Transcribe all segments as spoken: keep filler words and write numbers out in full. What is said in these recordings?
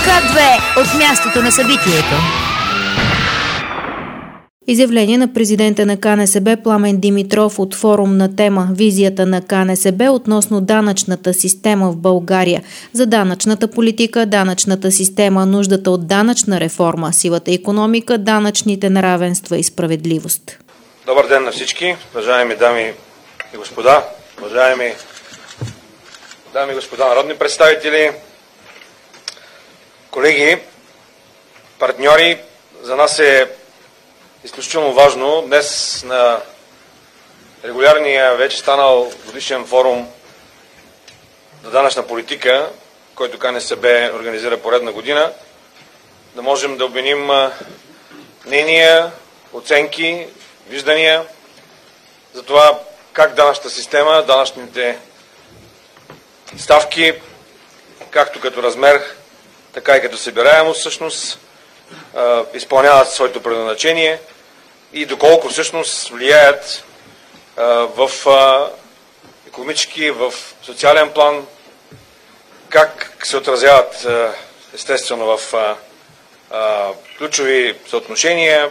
К две от мястото на събитието. Изявление на президента на Ка Не Се Бе Пламен Димитров от форум на тема «Визията на Ка Не Се Бе относно данъчната система в България». За данъчната политика, данъчната система, нуждата от данъчна реформа, сивата икономика, данъчните неравенства и справедливост. Добър ден на всички, уважаеми дами и господа, уважаеми дами и господа народни представители, колеги, партньори. За нас е изключително важно днес на регулярния вече станал годишен форум за данъчна политика, който Ка Не Се Бе организира поредна година, да можем да обменим мнения, оценки, виждания за това как данъчната система, данъчните ставки, както като размер, така и като събираемост всъщност, изпълняват своето предназначение и доколко всъщност влияят в икономически, в социален план, как се отразяват естествено в ключови съотношения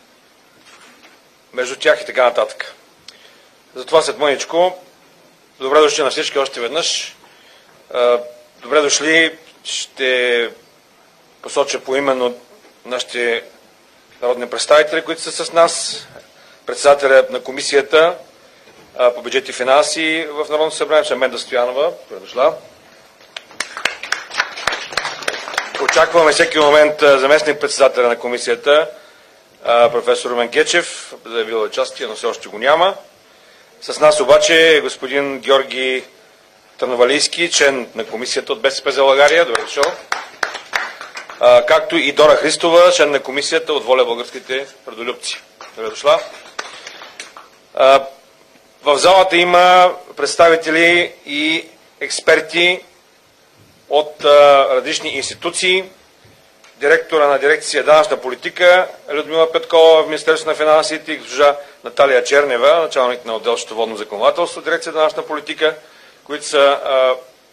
между тях и така нататък. Затова след мъничко, добре дошли на всички още веднъж. Добре дошли, ще посоча поименно нашите народни представители, които са с нас, председателя на комисията по бюджет и финанси в Народното събрание, Менда Стоянова, предошла. Очакваме всеки момент заместник председателя на комисията, професор Румен Гечев, заявил участие, но все още го няма. С нас обаче е господин Георги Търновалийски, член на комисията от Бе Се Пе за България. Добре дошъл. А, както и Дора Христова, член на комисията от Воля българските родолюбци. Добре дошла. А, в залата има представители и експерти от а, различни институции. Директора на дирекция данъчна политика Людмила Петкова в Министерството на финансите и госпожа Наталия Чернева, началник на отдел счетоводно законодателство, дирекция данъчна политика, които са а,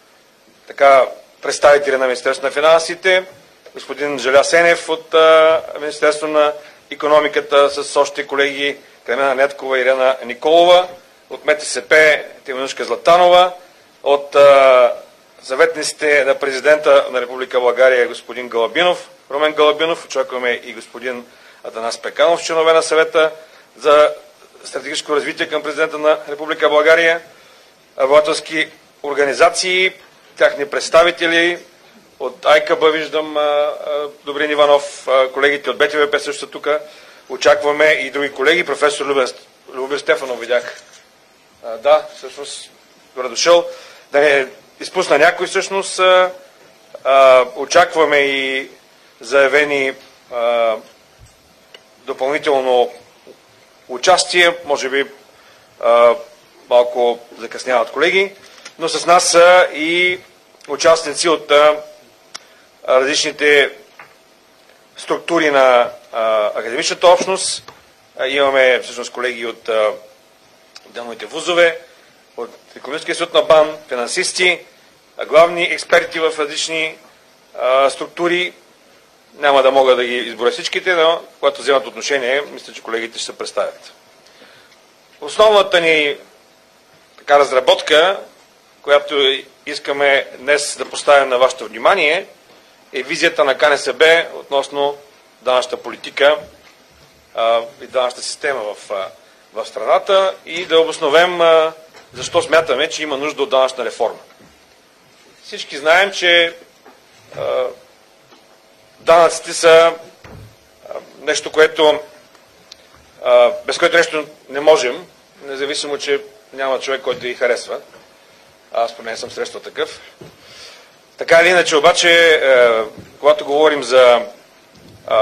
така представители на Министерството на финансите. Господин Желя Сенев от а, Министерство на икономиката с още колеги Кремена Неткова и Ирена Николова, от Ме Те Се Пе Теменушка Златанова, от а, съветниците на президента на Република България господин Галабинов, Румен Галабинов, очакваме и господин Атанас Пеканов, членове на съвета за стратегическо развитие към президента на Република България, работодателски организации, тяхни представители, от Ай Ка Бе виждам Добрин Иванов, колегите от Бе Те В Пе също са тук. Очакваме и други колеги. Професор Любен, Любен Стефанов видях. А, да, всъщност, добре дошъл. Да не изпусна някой, всъщност, а, а, очакваме и заявени а, допълнително участие, може би а, малко закъсняват колеги, но с нас са и участници от а, различните структури на а, академичната общност. А, имаме всъщност колеги от отделните вузове, от Икономическия институт на БАН, финансисти, а, главни експерти в различни а, структури. Няма да мога да ги изборя всичките, но когато вземат отношение, мисля, че колегите ще се представят. Основната ни така разработка, която искаме днес да поставим на вашето внимание, е визията на Ка Не Се Бе относно данъчната политика а, и данъчната система в, а, в страната и да обосновем а, защо смятаме, че има нужда от данъчна реформа. Всички знаем, че а, данъците са а, нещо, което а, без което нещо не можем, независимо, че няма човек, който да ги харесва. Аз поне съм срещал такъв. Така или иначе, обаче, е, когато говорим за е,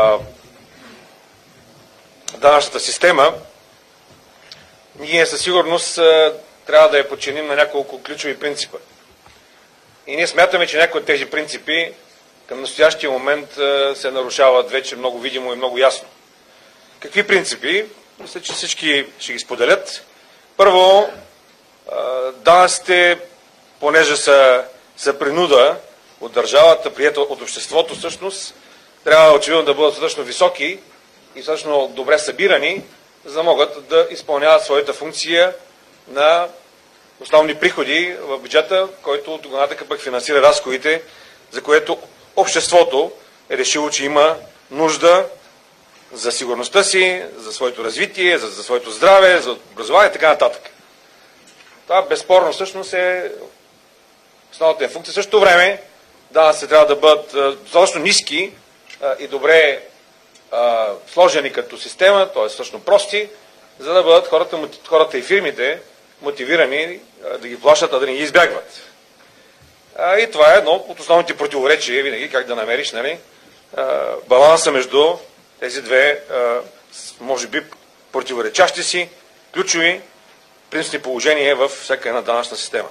данъчната система, ние със сигурност е, трябва да я подчиним на няколко ключови принципа. И ние смятаме, че някои от тези принципи към настоящия момент е, се нарушават вече много видимо и много ясно. Какви принципи? Мисля, че всички ще ги споделят. Първо, е, данъците, понеже са, са принуда от държавата, приета от обществото всъщност, трябва очевидно да бъдат достатъчно високи и достатъчно добре събирани, за да могат да изпълняват своята функция на основни приходи в бюджета, който от тогава пък финансира разходите, за което обществото е решило, че има нужда за сигурността си, за своето развитие, за, за своето здраве, за образование и така нататък. Това безспорно всъщност е основната функция. В същото време данъците трябва да бъдат достатъчно ниски а, и добре а, сложени като система, т.е. достатъчно прости, за да бъдат хората, хората и фирмите мотивирани а, да ги плащат, а да не ги избягват. А, и това е едно от основните противоречия, винаги как да намериш, нали, а, баланса между тези две, а, може би, противоречащи си, ключови принципни положения във всяка една данъчна система.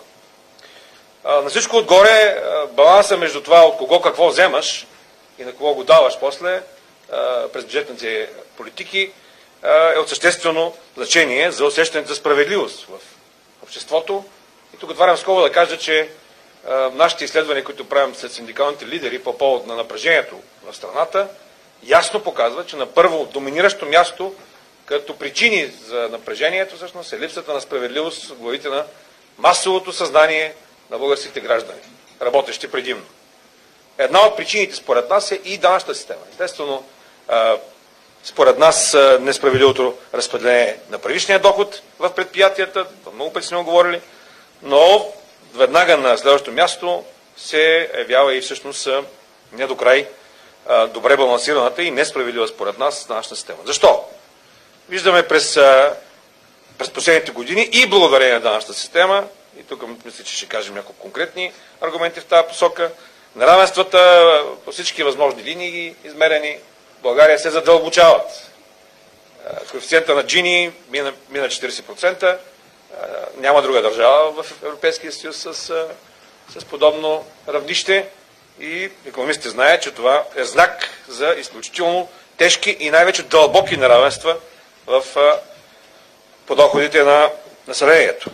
А, на всичко отгоре, а, баланса между това от кого какво вземаш и на кого го даваш после а, през бюджетните политики а, е от съществено значение за усещането за справедливост в обществото. И тук отварям скоба да кажа, че а, нашите изследвания, които правим след синдикалните лидери по повод на напрежението в страната, ясно показва, че на първо доминиращо място като причини за напрежението всъщност е липсата на справедливост в главите на масовото съзнание на българските граждани, работещи предимно. Една от причините според нас е и данъчната система. Естествено, според нас несправедливото разпределение на първичния доход в предприятията, много пъти сме го говорили, но веднага на следващото място се явява и всъщност не до край добре балансираната и несправедлива според нас данъчна система. Защо? Виждаме през, през последните години и благодарение на данъчната система, и тук мисля, че ще кажем няколко конкретни аргументи в тази посока, неравенствата по всички възможни линии измерени в България се задълбочават. Коефициента на Джини мина, мина четирийсет процента. Няма друга държава в Европейския съюз с, с подобно равнище и икономистите знаят, че това е знак за изключително тежки и най-вече дълбоки неравенства в подоходите на населението.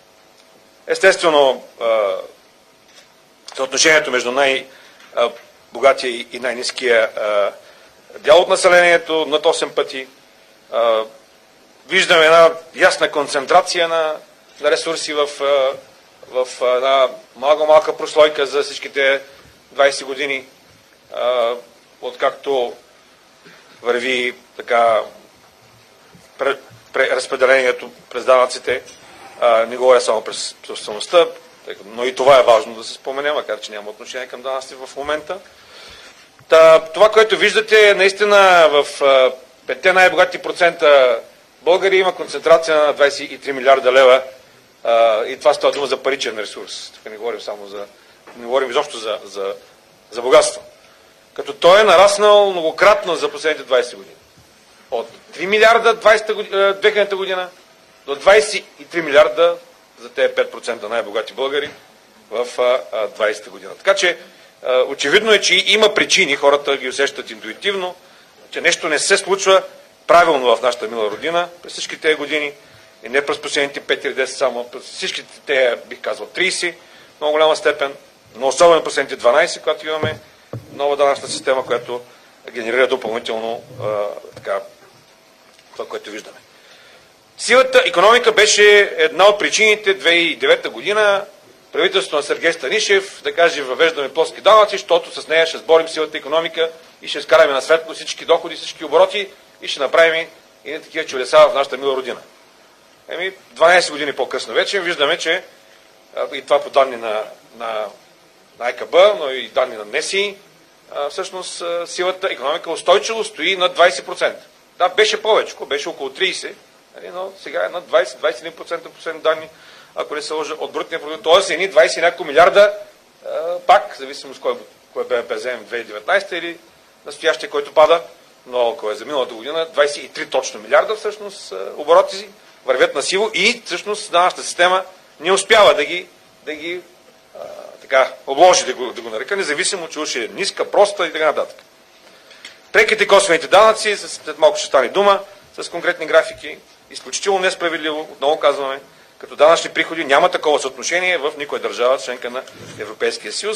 Естествено, съотношението между най-богатия и най-ниския дял от населението над осем пъти. Виждаме една ясна концентрация на, на ресурси в, в една малко-малка прослойка за всичките двайсет години, откакто върви така разпределението през данъците. Не говоря само през собствеността, но и това е важно да се спомене, макар че няма отношение към данъците в момента. Та, това, което виждате, наистина в петте най-богати процента българи има концентрация на двайсет и три милиарда лева и това става дума за паричен ресурс. Тук не говорим само за, не говорим изобщо за, за, за богатство. Като той е нараснал многократно за последните двайсет години. От три милиарда две хилядната година до двайсет и три милиарда за тези пет процента най-богати българи в двайсета година. Така че очевидно е, че има причини, хората ги усещат интуитивно, че нещо не се случва правилно в нашата мила родина през всички тези години и не през последните пет или десет, само през всичките тези, бих казал, трийсет, в много голяма степен, но особено последните дванайсет, когато имаме нова данъчна система, която генерира допълнително а, така, това, което виждаме. Силата икономика беше една от причините две хиляди и девета година правителството на Сергей Станишев да каже въвеждаме плоски данъци, защото с нея ще сборим силата икономика и ще скараме на светло всички доходи, всички обороти и ще направим и не такива чудеса в нашата мила родина. Еми, дванайсет години по-късно вече виждаме, че и това по данни на, на, на ай ка би, но и данни на НЕСИ, всъщност силата икономика устойчиво стои на двайсет процента. Да, беше повече, беше около трийсет, но сега е на двайсет до двайсет и един процента последни данни, ако не се лъжа, от брутния продукт. Тоест едни двайсет и няколко милиарда, пак, зависимо с кой, кой бе Б П вземем две хиляди и деветнайсета или настоящия, който пада, но ако е за миналата година, двайсет и три точно милиарда всъщност обороти вървят на сиво и всъщност данъчната система не успява да ги, да ги а, така, обложи, да го, да го нарека, независимо, че уж е ниска, проста и така нататък. Преките косвените данъци, след малко ще стане дума, с конкретни графики, изключително несправедливо, отново казваме, като данъчни приходи няма такова съотношение в никоя държава, членка на Европейския съюз.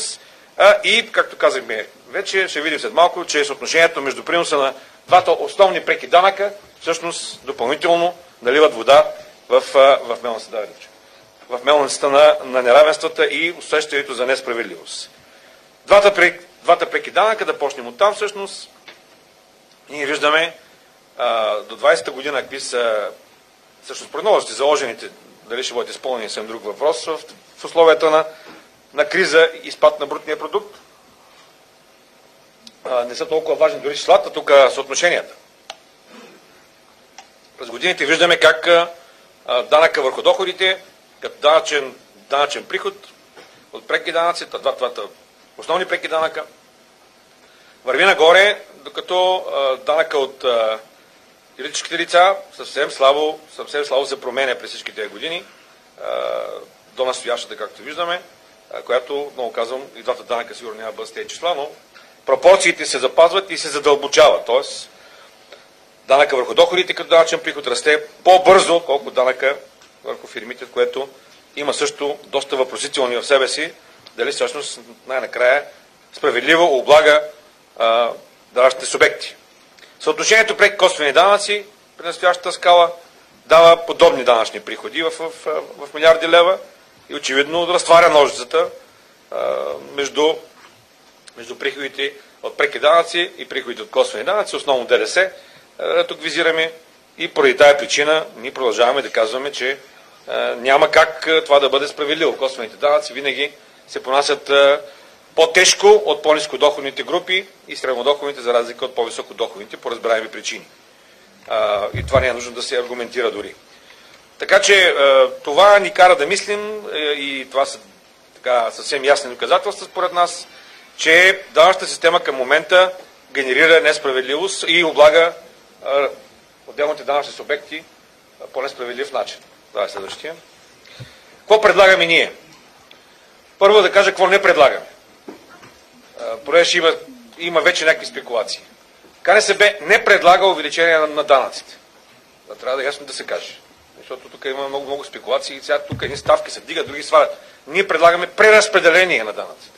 А, и, както казахме вече, ще видим след малко, че съотношението между приноса на двата основни преки данъка всъщност допълнително наливат вода в, в мелницата, да, в мелницата на, на неравенствата и усещането за несправедливост. Двата, преки, двата преки данъка, да почнем от там всъщност, ние виждаме а, до двадесета година какви са всъщност прогнозите заложените, дали ще бъдат изпълнени съм друг въпрос, в, в условията на, на криза и спад на брутния продукт. А, не са толкова важни дори числата, тук съотношенията. През годините виждаме как а, данъка върху доходите, като данъчен, данъчен приход от преки данъци, двата основни преки данъка, върви нагоре, докато а, данъка от а, юридическите лица съвсем слабо, съвсем слабо се променя през всички тези години, а, до настоящата, както виждаме, а, която, много казвам, и двата данъка сигурно няма бъдат с тези числа, но пропорциите се запазват и се задълбочават. Тоест, данъка върху доходите като данъчен приход расте по-бързо, колко данъка върху фирмите, което има също доста въпросителни в себе си, дали всъщност най-накрая справедливо облага а, данъчните субекти. Съотношението преки косвени данъци при настоящата скала дава подобни данъчни приходи в, в, в, в милиарди лева и очевидно разтваря ножицата а, между, между приходите от преки данъци и приходите от косвени данъци, основно ДДС. А, тук визираме и поради тая причина ние продължаваме да казваме, че а, няма как а, това да бъде справедливо. Косвените данъци винаги се понасят а, по-тежко от по-нискодоходните групи и среднодоходните, за разлика от по-високодоходните, по разбираеми причини. А, и това не е нужно да се аргументира дори. Така че а, това ни кара да мислим а, и това са така, съвсем ясни доказателства според нас, че данъчната система към момента генерира несправедливост и облага а, отделните данъчни субекти по несправедлив начин. Това е следващия. Какво предлагаме ние? Първо да кажа какво не предлагаме. Понеже има, има вече някакви спекулации. КНСБ не предлага увеличение на, на данъците. Да, трябва да ясно да се каже. Защото тук има много, много спекулации и сега тук едни ставки се вдигат, други свалят. Ние предлагаме преразпределение на данъците.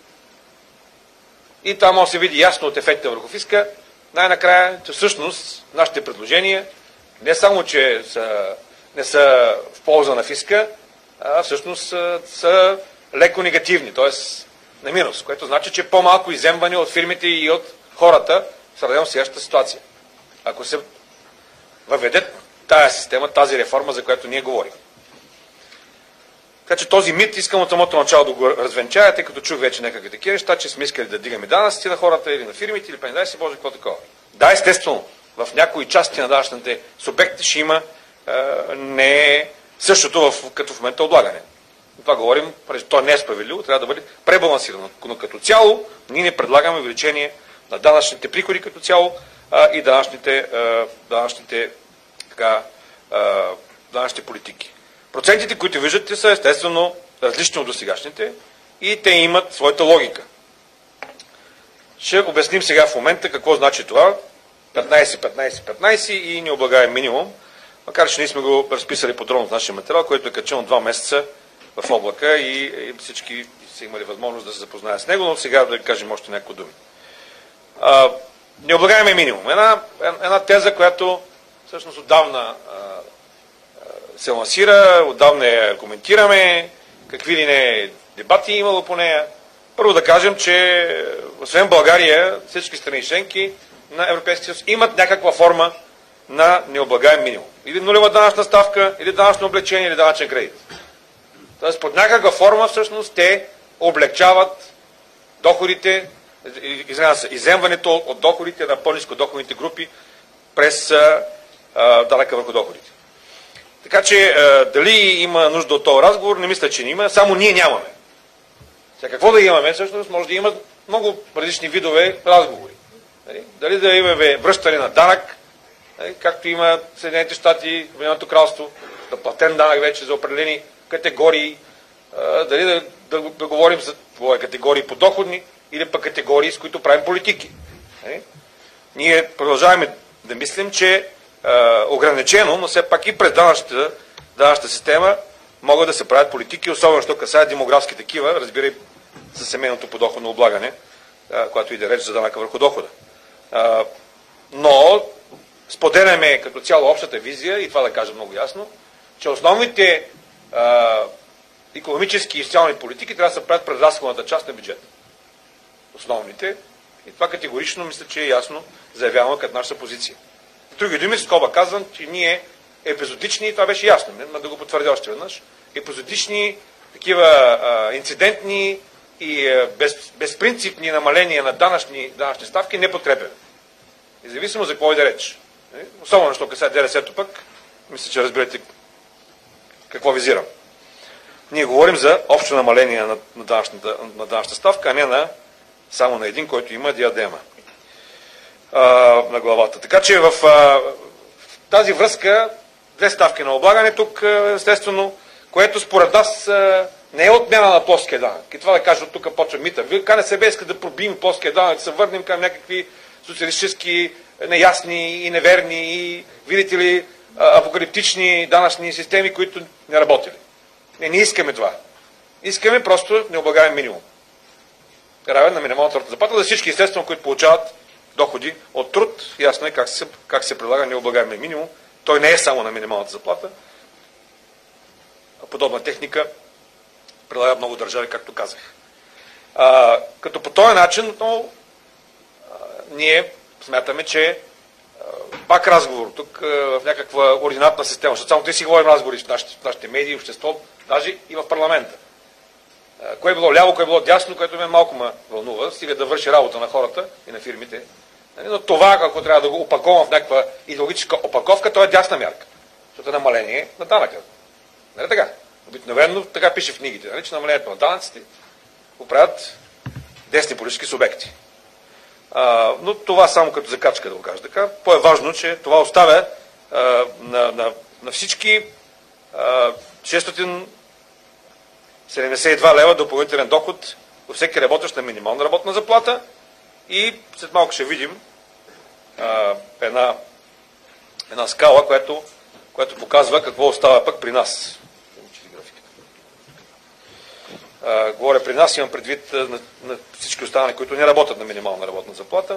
И това може да се види ясно от ефекта върху фиска. Най-накрая, че всъщност нашите предложения не само, че са, не са в полза на фиска, а всъщност са, са леко негативни, т.е. на минус, което значи, че по-малко изземване от фирмите и от хората в сравнение с сегашната ситуация. Ако се въведе тази система, тази реформа, за която ние говорим. Така че този мит искам от самото начало да го развенчая, тъй като чух вече някакви такива неща, че сме искали да дигаме данъците на хората или на фирмите, или не дай се Боже, какво такова. Да, естествено, в някои части на данъчните субекти ще има е, не същото в, като в момента облагане. Това говорим, то не е справедливо, трябва да бъде пребалансирано. Но като цяло, ние не предлагаме увеличение на данъчните приходи като цяло а, и данъчните, а, данъчните, така, а, данъчните политики. Процентите, които виждате, са естествено различни от досегашните и те имат своята логика. Ще обясним сега в момента какво значи това. петнайсет, петнайсет, петнайсет и необлагаем минимум, макар че ние сме го разписали подробно в нашия материал, който е качено два месеца в облака и, и всички са имали възможност да се запознаят с него, но сега да кажем още някои думи. А, необлагаем минимум. Една, една теза, която всъщност отдавна а, се лансира, отдавна я коментираме, какви ли не дебати е имало по нея. Първо да кажем, че освен България, всички страни членки на Европейския съюз имат някаква форма на необлагаем минимум. Или нулева данъчна ставка, или данъчно облегчение, или данъчен кредит. Тоест под някаква форма всъщност те облегчават доходите, извинявам се, изземването от доходите на по-ниско доходните групи през а, а, данъка върху доходите. Така че а, дали има нужда от този разговор, не мисля, че не има, само ние нямаме. Сега какво да имаме всъщност, може да има много различни видове разговори. Дали, дали да имаме връщане на данък, дали, както има Съединените щати, Обединеното кралство, да платен данък вече за определени категории, а, дали да, да, да говорим за категории подоходни или пък категории, с които правим политики. Дали? Ние продължаваме да мислим, че а, ограничено, но все пак и през данъчната, данъчната система могат да се правят политики, особено що касаят демографски такива, разбирай за семейното подоходно облагане, когато иде реч за данъка върху дохода. Но споделяме като цяло общата визия, и това да кажа много ясно, че основните икономически и социални политики трябва да се правят пред разходната част на бюджета. Основните. И това категорично мисля, че е ясно заявяваме като наша позиция. В други думи, скоба казвам, че ние епизодични, и това беше ясно, но да го потвърдя още веднъж, епизодични, такива а, инцидентни и а, без, безпринципни намаления на данъчни, данъчни ставки не подкрепяме. Независимо за какво и да реч. Особено, защото касае ДДС-то пък, мисля, че разберете какво визирам. Ние говорим за общо намаление на, на, данъчната, на данъчната ставка, а не на, само на един, който има диадема а, на главата. Така че в, а, в тази връзка две ставки на облагане тук, естествено, което според нас а, не е отмяна на плоския данък. И това да кажа, от тук почва мита. Вие КНСБ иска да пробием плоския данък, да се върнем към някакви социалистически неясни и неверни и, видите ли, апокалиптични данъчни системи, които не работили. Не, не искаме това. Искаме просто необлагаем минимум. Равен на минималната работна заплата за всички, естествено, които получават доходи от труд. Ясно е как се, как се предлага необлагаемия минимум. Той не е само на минималната заплата. А подобна техника предлага много държави, както казах. А, като по този начин, но, а, ние смятаме, че а, пак разговор тук а, в някаква ординатна система, защото само те си говорим разговори в нашите, в нашите медии, в общество, даже и в парламента. А, кое е било ляво, кое е било дясно, което ме малко ме вълнува, стига да върши работа на хората и на фирмите. Но това, ако трябва да го опаковам в някаква идеологическа опаковка, то е дясна мярка. Защото е намаление на данъка. Нали така? Обикновено така пише в книгите, нали, че намалението на данъците го правят десни политически субекти. А, но това само като закачка, да го кажа така. По-е-важно, че това оставя а, на, на, на всички а, шестстотин седемдесет и два лева допълнителен доход във всеки работещ на минимална работна заплата. И след малко ще видим а, една, една скала, която, която показва какво остава пък при нас. А, говоря при нас, имам предвид на, на всички останали, които не работят на минимална работна заплата.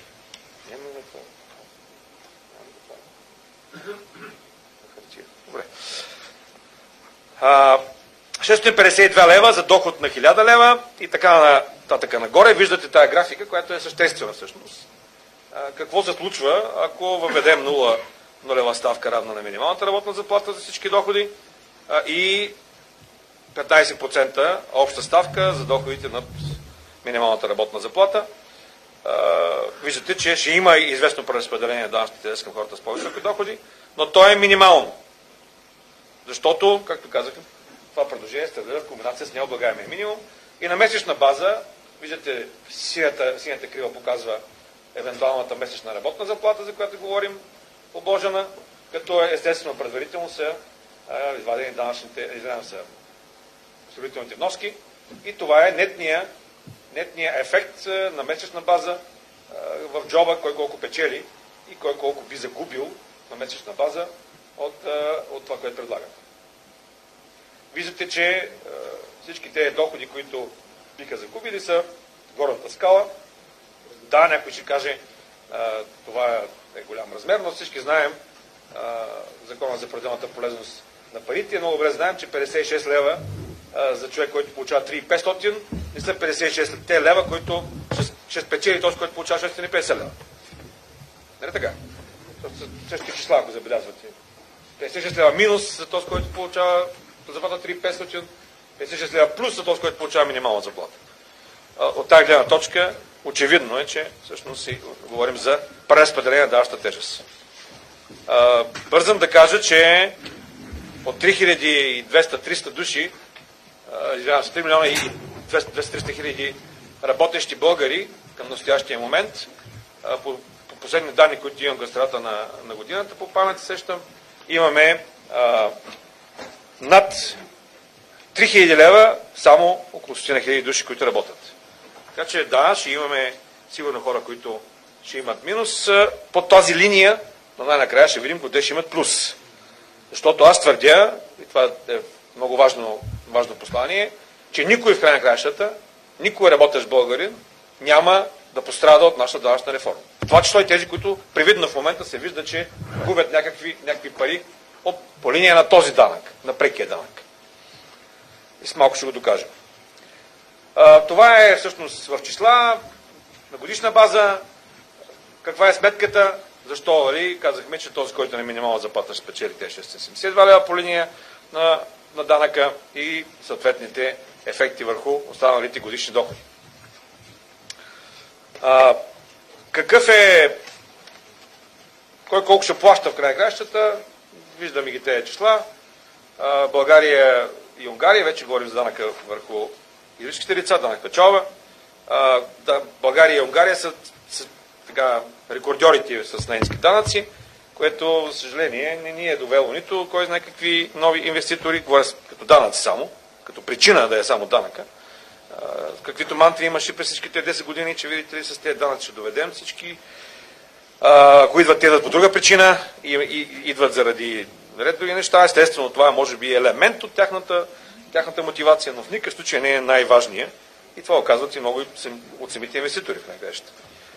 Добре. А, шестстотин петдесет и два лева за доход на хиляда лева и така нататък нагоре. Виждате тая графика, която е съществена всъщност. А, какво се случва, ако въведем нула нулева ставка равна на минималната работна заплата за всички доходи а, и петнайсет процента обща ставка за доходите над минималната работна заплата. А, виждате, че ще има известно преразпределение на данъчните тежести към хората с по-високи доходи, но то е минимално. Защото, както казах, това предложение се в комбинация с необлагаемия минимум и на месечна база, виждате, синята, синята крива показва евентуалната месечна работна заплата, за която говорим, обложена, като естествено предварително са а, извадени данъчните, извинявам се, осигурителните вноски и това е нетния, нетния ефект на месечна база а, в джоба, кой колко печели и кой колко би загубил на месечна база от, а, от това, което предлагаме. Виждате, че а, всички тези доходи, които биха загубили, са горната скала. Да, някой ще каже, а, това е голям размер, но всички знаем а, закона за пределната полезност на парите. Много добре знаем, че петдесет и шест лева а, за човек, който получава три хиляди и петстотин, не са петдесет и шест те лева, които ще, ще спечели този, който получава шестстотин и петдесет лева. Нали така? Същите числа, ако забелязвате. петдесет и шест лева минус за този, който получава заплата три хиляди и петстотин, петдесет и шест лева плюс за този, който получава минимална заплата. От тази гледна точка, очевидно е, че всъщност си говорим за преразпределение на данъчната тежест. Бързам да кажа, че от три хиляди и двеста до триста души, извинявам се, три милиона и двеста до триста хиляди работещи българи към настоящия момент, по, по последни данни, които имам към средата на, на годината, по памет сещам, имаме а, над три хиляди лева само около стотина хиляди души, които работят. Така че да, ще имаме сигурно хора, които ще имат минус. По тази линия, но най-накрая ще видим къде ще имат плюс. Защото аз твърдя, и това е много важно, важно послание, че никой в край на краищата никой работещ българин няма да пострада от нашата данъчна реформа. Това число и тези, които привидно в момента се вижда, че губят някакви, някакви пари от, по линия на този данък, на прекия данък. И с малко ще го докажем. А, това е всъщност в числа, на годишна база. Каква е сметката? Защо? Нали? Казахме, че този, който на минимална заплата ще спечели те шестстотин и седемдесет и два лева по линия на, на данъка и съответните ефекти върху останалите годишни доходи. А, какъв е, кой колко ще плаща в край на кращата? Виждаме ги тези числа. А, България и Унгария, вече говорим за данъка върху юридическите лица, данък печалба. А, да, България и Унгария са, са така, рекордьорите с наински данъци, което, за съжаление, не ни е довело нито кой знае какви нови инвеститори, говоря като данъци само, като причина да е само данъка. А, каквито мантри имаше през всичките десет години, че видите ли с тези данъци ще доведем всички. А, ако идват, те идват по друга причина и, и идват заради ред други неща, естествено това може би елемент от тяхната, тяхната мотивация, но в никакъв случай не е най-важният. И това оказват и много от самите инвеститори в най-грешата.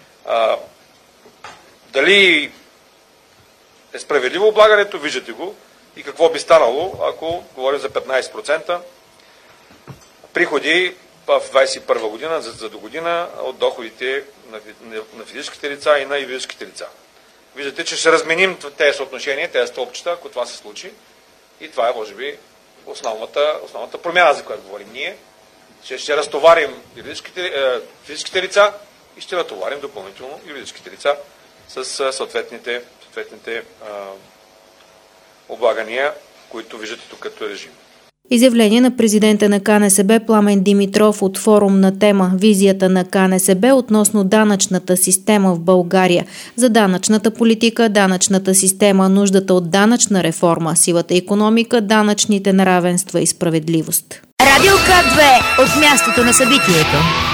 Дали е справедливо облагането, виждате го, и какво би станало, ако говорим за петнайсет процента приходи в двайсет и първа година, за, за до година, от доходите на, на физическите лица и на юридическите лица. Виждате, че ще разменим тези съотношения, тези столбчета, ако това се случи. И това е, може би, основната, основната промяна, за която говорим ние. Ще, ще разтоварим юридическите, е, физическите лица и ще натоварим допълнително юридическите лица с е, съответните, съответните е, облагания, които виждате тук като режим. Изявление на президента на КНСБ Пламен Димитров от форум на тема «Визията на КНСБ» относно данъчната система в България. За данъчната политика, данъчната система, нуждата от данъчна реформа, сивата икономика, данъчните неравенства и справедливост. Радио К две от мястото на събитието.